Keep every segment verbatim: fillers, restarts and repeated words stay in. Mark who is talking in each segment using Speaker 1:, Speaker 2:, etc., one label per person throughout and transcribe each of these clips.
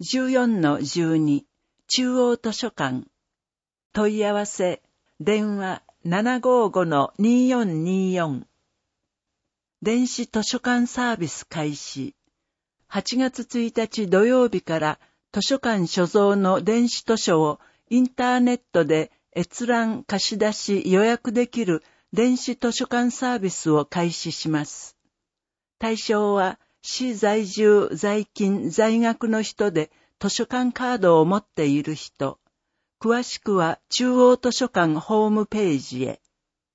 Speaker 1: じゅうよんのじゅうに 中央図書館。問い合わせ、電話 ななごーごのにーよんにーよん。電子図書館サービス開始。はちがつついたち土曜日から図書館所蔵の電子図書をインターネットで閲覧貸し出し予約できる電子図書館サービスを開始します。対象は市在住在勤在学の人で図書館カードを持っている人。詳しくは中央図書館ホームページへ。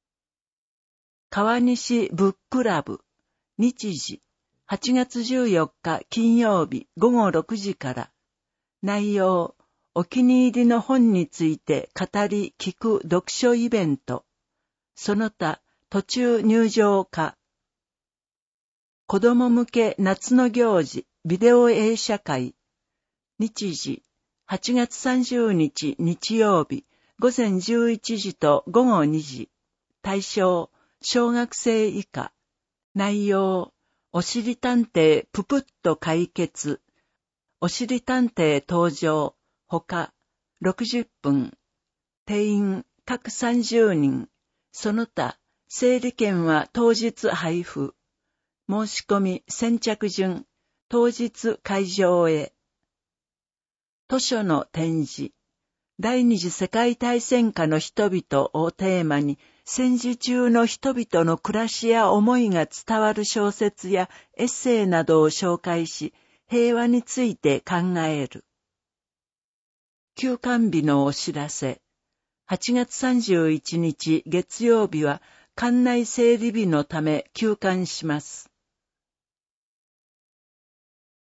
Speaker 1: 川西ブックラブ。日時はちがつじゅうよっか金曜日ごごろくじから。内容、お気に入りの本について語り聞く読書イベント。その他途中入場可。子供向け夏の行事ビデオ映写会。日時はちがつさんじゅうにち日曜日ごぜんじゅういちじとごごにじ。対象小学生以下。内容おしりたんていぷぷっと解決。おしりたんてい登場。ほかろくじゅっぷん。定員各さんじゅうにん。その他整理券は当日配布。申し込み先着順。当日会場へ。図書の展示。第二次世界大戦下の人々をテーマに、戦時中の人々の暮らしや思いが伝わる小説やエッセイなどを紹介し、平和について考える。休館日のお知らせ。はちがつさんじゅういちにち月曜日は館内整理日のため休館します。